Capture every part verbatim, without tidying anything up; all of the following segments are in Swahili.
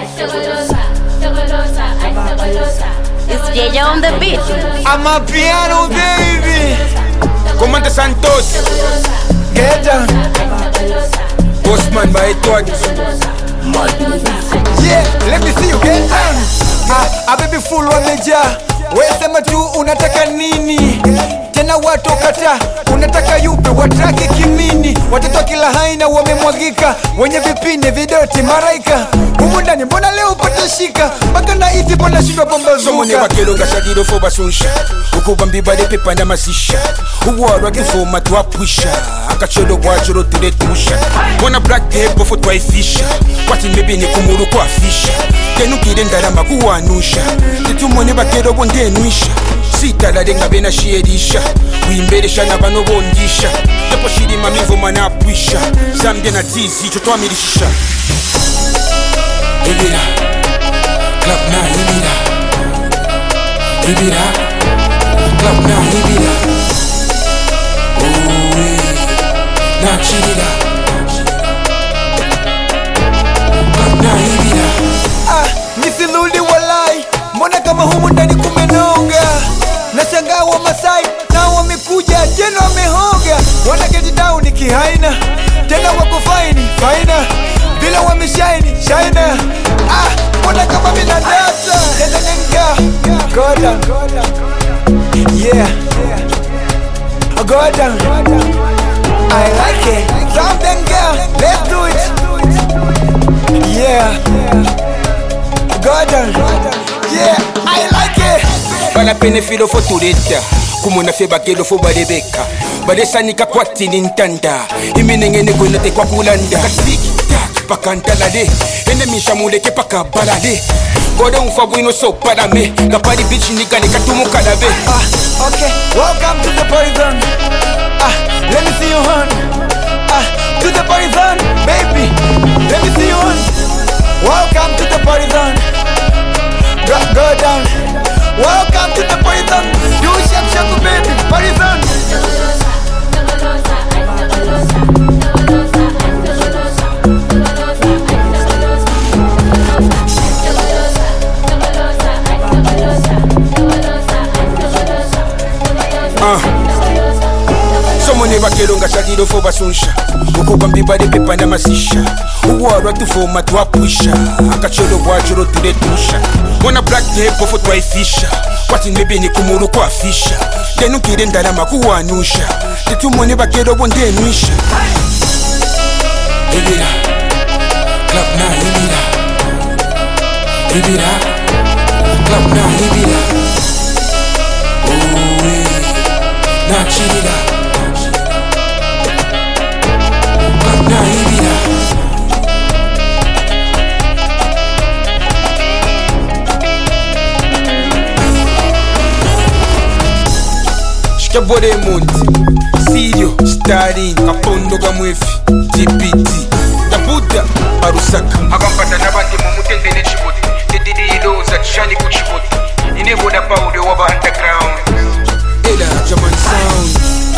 It's J J on the beat. I'm a piano baby. Commander Santos. Get down. Postman by Edward. Yeah, let me see you get down. Ah, a baby full on the jar. Wewe sema tu unataka nini? Tena watu kata, unataka yupi watraki kimini. Watoto kila haina wamemwagika, wenye vipine vidoti maraika. Humu ndani mbona leo patashika, mpaka na iti pona shindwa pambazuka. Somone bakelo ngashadiro fo basunsha, ukubambi bade pepa na masisha. Uwaro kifoma tuapwisha, akacholo wachoro tuletusha. Wana black tape fo twaifisha, kwati mebe ni kumuru kwa fisha. Tenu kirenda makuwanusha, titumone bakelo bonde nuisha. Sita la denga bena shierisha, uimberesha na bano bondisha. Tepo shiri mamivo manapwisha, zambia na tizi chotoa mirishisha. Ibira, clap na ibira. Ibira, clap na ibira. Owe, na chirira. Clap na ibira. Ah, nisiludi walai, mbona kama humu ndani kumenonga. Nashangaa wa Masai, na wamekuja tena wamehoga. Wana get down kihaina, tena wako fine, fine. Bila wameshaini, shine. Ah, mbona kama mina data. Tena nenga, go down. Yeah, go down. I like it. Something girl, let's do it. Yeah, go down. Yeah, I like it. Bala pene filo fo tureta, kumuna fe bakelo fo barebeka. Baresanika kwati nintanda, iminengene kwelete kwa kulanda. Kasiki tak pakanta lade, ene mishamule ke pakabalade. Gode unfa buino so parame, kapari bitch nika nika tumu kalabe. Ah, okay, welcome to the party zone. Ah, let me see you on. Ah, to the party zone, baby. Let me see you on. Welcome to the party zone. Go, go down. Welcome to the party zone. You shake shake baby, party zone. Ah. Somone bakelo ngashadiro fo basunsha, ukubambi bade pepa na masisha. Uwaro tufoma tuapwisha, akacholo wachoro tuletusha. Wana black tape fo twaifisha, kwati mebe ni kumuru kwa fisha. Tenu kirenda na makuwanusha, titumone bakelo bonde nuisha. Ibira, clap na ibira. Ibira, clap na ibira. Owe, na chirira. Clap na ibira. Shikabore Monti, Sirio, Starring, Kapondo Gamwefi, G P T, Tabuda, Arusaka. Agampata nabandi mumutende ne chiboti, Tedidi ilo za chani kuchiboti. Inego da paude waba underground. Ela German sound.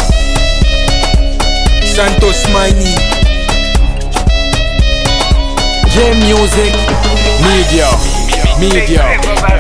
Santos Mining. J Music Media Media